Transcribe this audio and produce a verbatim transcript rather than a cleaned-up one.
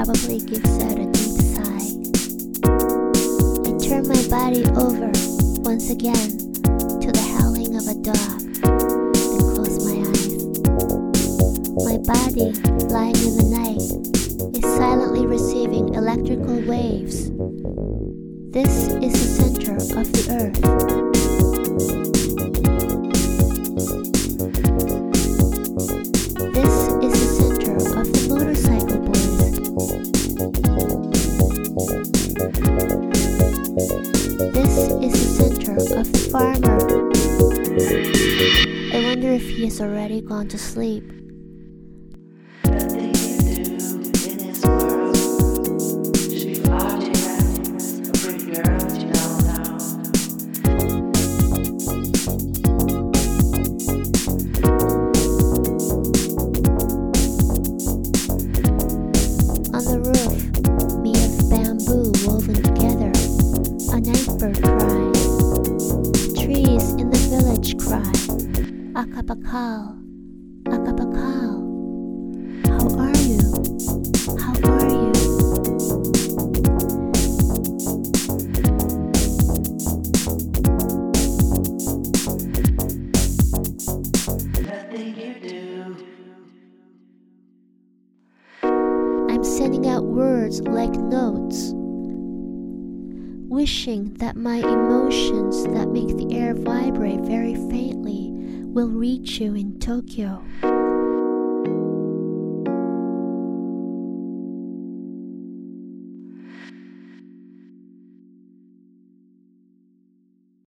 probably gives out a deep sigh. I turn my body over once again to the howling of a dog and close my eyes. My body, lying in the night, is silently receiving electrical waves. This is the center of the earth. This is the center of the motorcycle boys. This is the center of the farmer. I wonder if he has already gone to sleep. On the roof, made of bamboo woven together, a night bird cries. Trees in the village cry, Akapakal, Akapakal. How are you? How are you? Nothing you do. I'm sending out words like notes, wishing that my emotions that make the air vibrate very faintly will reach you in Tokyo.